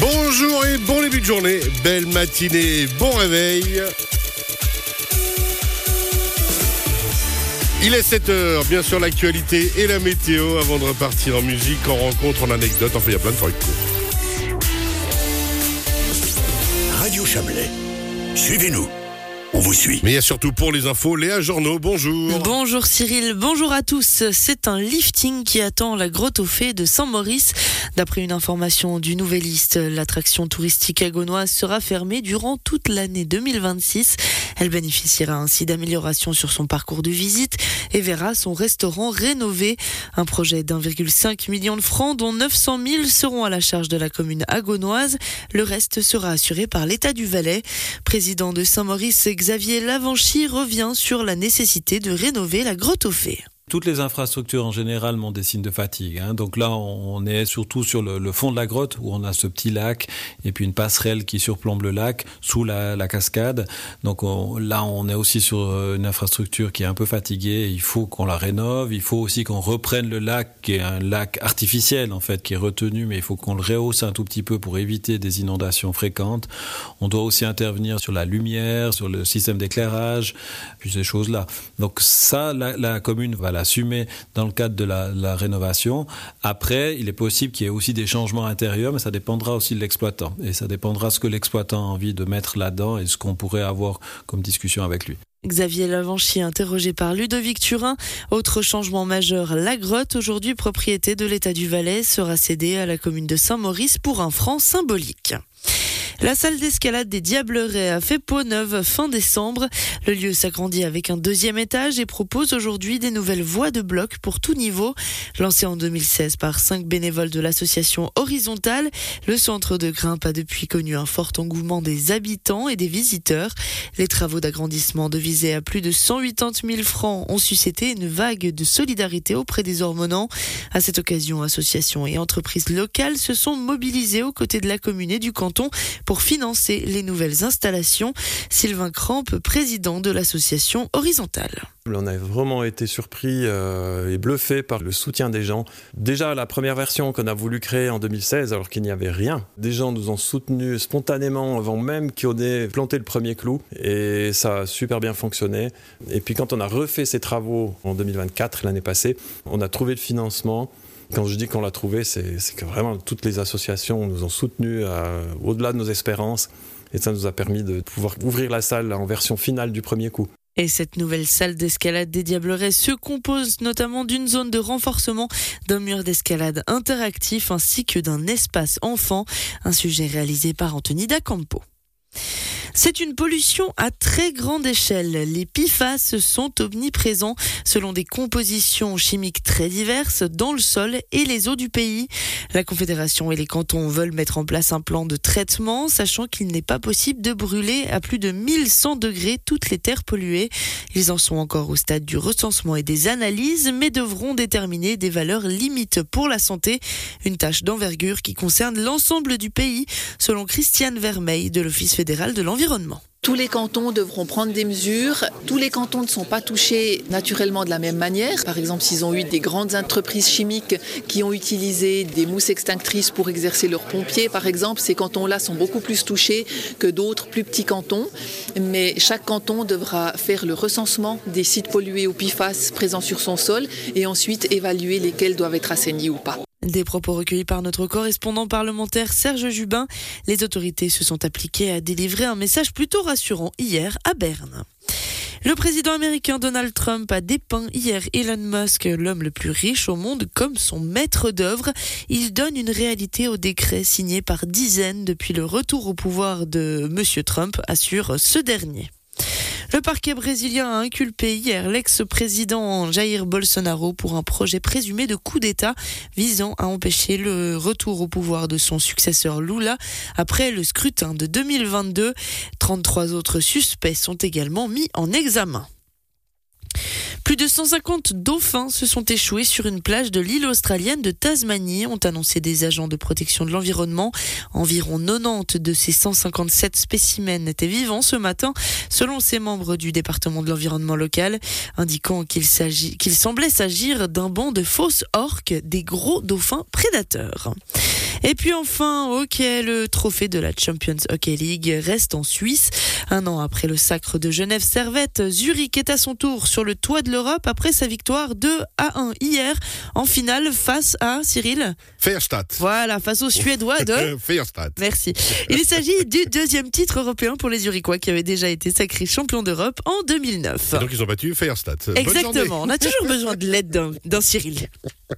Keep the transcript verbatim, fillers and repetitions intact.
Bonjour et bon début de journée, belle matinée, bon réveil. Il est sept heures, bien sûr l'actualité et la météo avant de repartir en musique, en rencontre, en anecdote, enfin il y a plein de trucs. Radio Chablais, suivez-nous. On vous suit. Mais il y a surtout pour les infos, Léa Journeau, bonjour. Bonjour Cyril, bonjour à tous. C'est un lifting qui attend la grotte aux fées de Saint-Maurice. D'après une information du Nouvelliste, l'attraction touristique agonoise sera fermée durant toute l'année deux mille vingt-six. Elle bénéficiera ainsi d'améliorations sur son parcours de visite et verra son restaurant rénové. Un projet d'un virgule cinq million de francs dont neuf cent mille seront à la charge de la commune agonoise. Le reste sera assuré par l'État du Valais. Président de Saint-Maurice, Xavier Lavanchy revient sur la nécessité de rénover la grotte aux fées. Toutes les infrastructures en général montrent des signes de fatigue. Hein. Donc là, on est surtout sur le, le fond de la grotte où on a ce petit lac et puis une passerelle qui surplombe le lac sous la, la cascade. Donc on, là, on est aussi sur une infrastructure qui est un peu fatiguée. Il faut qu'on la rénove. Il faut aussi qu'on reprenne le lac qui est un lac artificiel en fait, qui est retenu, mais il faut qu'on le rehausse un tout petit peu pour éviter des inondations fréquentes. On doit aussi intervenir sur la lumière, sur le système d'éclairage, puis ces choses-là. Donc ça, la, la commune va l'assumer dans le cadre de la, la rénovation. Après, il est possible qu'il y ait aussi des changements intérieurs, mais ça dépendra aussi de l'exploitant. Et ça dépendra de ce que l'exploitant a envie de mettre là-dedans et ce qu'on pourrait avoir comme discussion avec lui. Xavier Lavanchy, interrogé par Ludovic Turin. Autre changement majeur, la grotte, aujourd'hui propriété de l'État du Valais, sera cédée à la commune de Saint-Maurice pour un franc symbolique. La salle d'escalade des Diablerets a fait peau neuve fin décembre. Le lieu s'agrandit avec un deuxième étage et propose aujourd'hui des nouvelles voies de bloc pour tout niveau. Lancé en deux mille seize par cinq bénévoles de l'association Horizontale, le centre de grimpe a depuis connu un fort engouement des habitants et des visiteurs. Les travaux d'agrandissement devisés à plus de cent quatre-vingt-dix mille francs ont suscité une vague de solidarité auprès des Ormonans. À cette occasion, associations et entreprises locales se sont mobilisées aux côtés de la commune et du canton pour financer les nouvelles installations. Sylvain Crampe, président de l'association Horizontale. On a vraiment été surpris euh, et bluffé par le soutien des gens. Déjà, la première version qu'on a voulu créer en deux mille seize, alors qu'il n'y avait rien, des gens nous ont soutenus spontanément avant même qu'on ait planté le premier clou. Et ça a super bien fonctionné. Et puis quand on a refait ces travaux en deux mille vingt-quatre, l'année passée, on a trouvé le financement. Quand je dis qu'on l'a trouvé, c'est, c'est que vraiment toutes les associations nous ont soutenus euh, au-delà de nos espérances. Et ça nous a permis de pouvoir ouvrir la salle en version finale du premier coup. Et cette nouvelle salle d'escalade des Diablerets se compose notamment d'une zone de renforcement, d'un mur d'escalade interactif ainsi que d'un espace enfant. Un sujet réalisé par Anthony D'Acampo. C'est une pollution à très grande échelle. Les P F A S sont omniprésents selon des compositions chimiques très diverses dans le sol et les eaux du pays. La Confédération et les cantons veulent mettre en place un plan de traitement, sachant qu'il n'est pas possible de brûler à plus de mille cent degrés toutes les terres polluées. Ils en sont encore au stade du recensement et des analyses, mais devront déterminer des valeurs limites pour la santé. Une tâche d'envergure qui concerne l'ensemble du pays, selon Christiane Vermeil de l'Office fédéral de l'environnement. Tous les cantons devront prendre des mesures. Tous les cantons ne sont pas touchés naturellement de la même manière. Par exemple, s'ils ont eu des grandes entreprises chimiques qui ont utilisé des mousses extinctrices pour exercer leurs pompiers, par exemple, ces cantons-là sont beaucoup plus touchés que d'autres plus petits cantons. Mais chaque canton devra faire le recensement des sites pollués au P F A S présents sur son sol et ensuite évaluer lesquels doivent être assainis ou pas. Des propos recueillis par notre correspondant parlementaire Serge Jubin. Les autorités se sont appliquées à délivrer un message plutôt rassurant hier à Berne. Le président américain Donald Trump a dépeint hier Elon Musk, l'homme le plus riche au monde, comme son maître d'œuvre. Il donne une réalité au décret signé par dizaines depuis le retour au pouvoir de Monsieur Trump, assure ce dernier. Le parquet brésilien a inculpé hier l'ex-président Jair Bolsonaro pour un projet présumé de coup d'État visant à empêcher le retour au pouvoir de son successeur Lula après le scrutin de deux mille vingt-deux. trente-trois autres suspects sont également mis en examen. Plus de cent cinquante dauphins se sont échoués sur une plage de l'île australienne de Tasmanie, ont annoncé des agents de protection de l'environnement. Environ quatre-vingt-dix de ces cent cinquante-sept spécimens étaient vivants ce matin, selon ces membres du département de l'environnement local, indiquant qu'il s'agit, qu'il semblait s'agir d'un banc de fausses orques, des gros dauphins prédateurs. Et puis enfin, hockey, le trophée de la Champions Hockey League reste en Suisse. Un an après le sacre de Genève Servette, Zurich est à son tour sur le toit de l'Europe après sa victoire deux à un hier en finale face à Cyril. Färjestad. Voilà, face aux Suédois de Färjestad. Merci. Il s'agit du deuxième titre européen pour les Zurichois qui avaient déjà été sacrés champions d'Europe en deux mille neuf. Et donc ils ont battu Färjestad. Bonne Exactement. journée. On a toujours besoin de l'aide d'un, d'un Cyril.